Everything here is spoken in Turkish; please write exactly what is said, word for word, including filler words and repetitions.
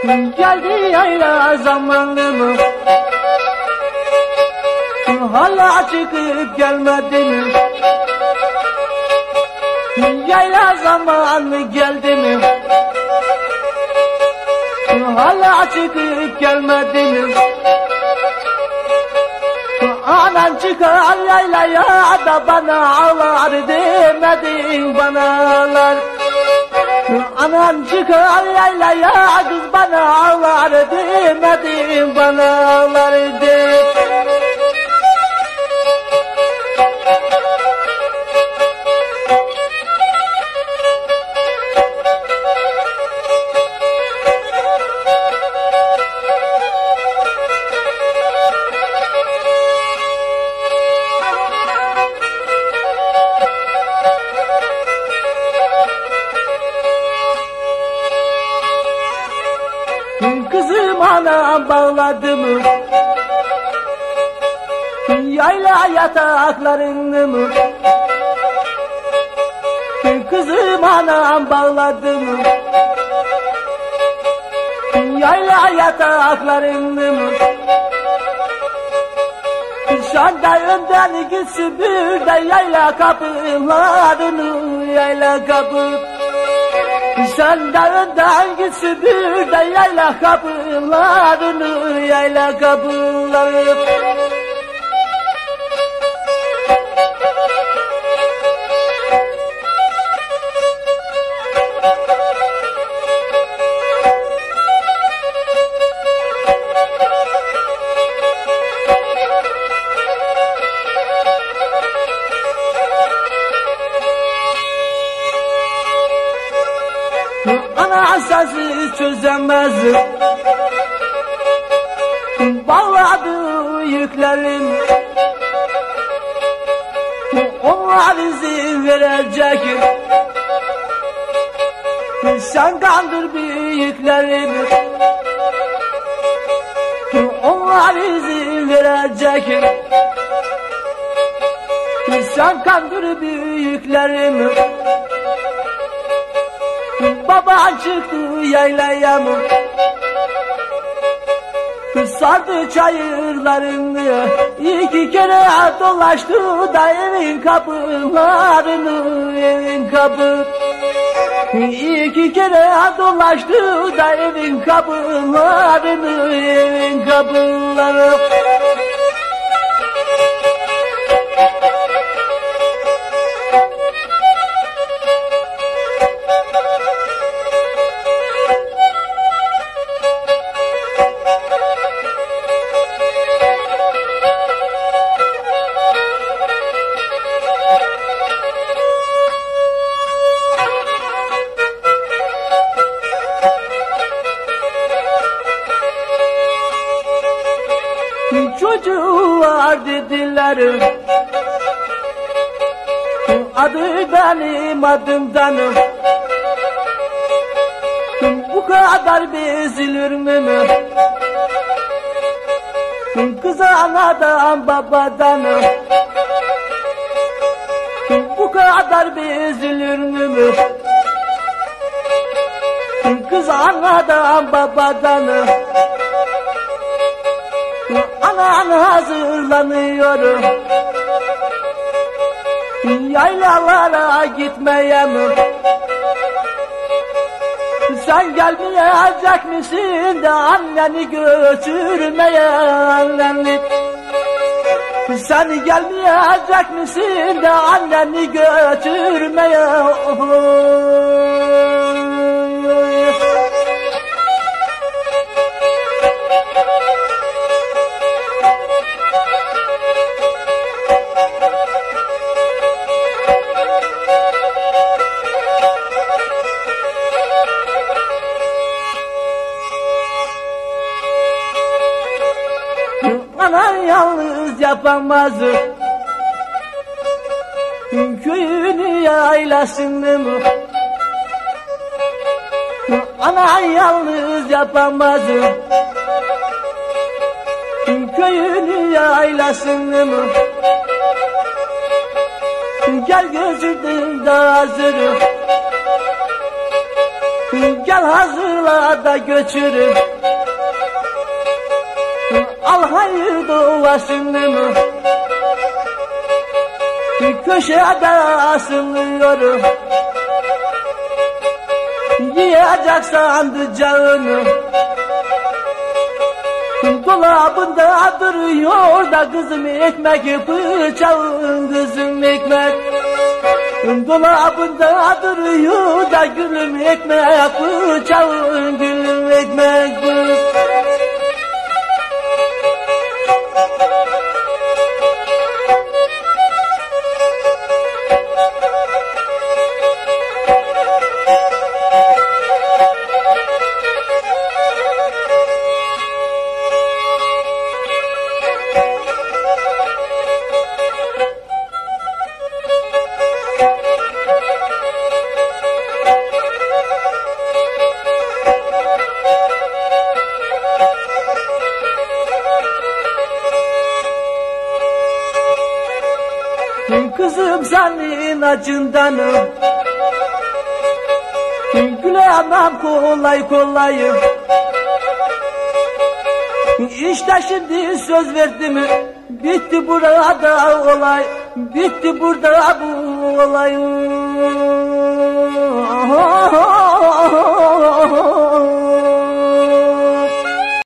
Geldi yayla zamanım, hala çıkıp gelmedi mi? Yayla zamanı geldi mi? Hala çıkıp gelmedi mi? Anan çıkar yaylaya da bana ağlar demedin bana ağlar. Anan çıkar yaylaya kız bana ağlar demedin bana ağlar de. Kızım anam bağladı mı? Yayla yataklarını mı? Kızım anam bağladı mı? Yayla yataklarını mı? Şanda önden gitsin bir de yayla kapılarını, yayla kapı. Sen de önden gitsin bir de yayla kapılarını, yayla kapılarını. Ana sensiz çözemez bağladı yüklerim. Onlar izin verecek, sen kandır büyüklerim. Onlar izin verecek, sen kandır büyüklerim. Baban çıktı yaylaya mı? Sardı çayırlarını, iki kere dolaştı da evin kapılarını, evin kapı. İki kere dolaştı da evin kapılarını, evin kapılarını. Çocuğu var dediler, adı benim adımdan. Bu kadar bezilir mi? Kız anadan babadan. Bu kadar bezilir mi? Kız anadan babadan. Anan hazırlanıyor yaylalara gitmeye mi? Sen gelmeyecek misin de anneni götürmeye, anneni? Sen gelmeyecek misin de anneni götürmeye? Anan yalnız yapamaz köyünü yaylasını mı? Anan yalnız yapamaz köyünü yaylasını mı? Gel gözürdün de hazır Gel hazırla da götürün, al hayır duasını. Köşede asılıyorum, yiyecek sandıcağını. Dolabında duruyor da kızım ekmek, bıçağın kızım ekmek. Dolabında duruyor da gülüm ekmek, bıçağın gülüm ekmek. Kızım senin acındanım, gülemem kolay kolay. İşte şimdi söz verdim, bitti burada olay, bitti burada bu olay.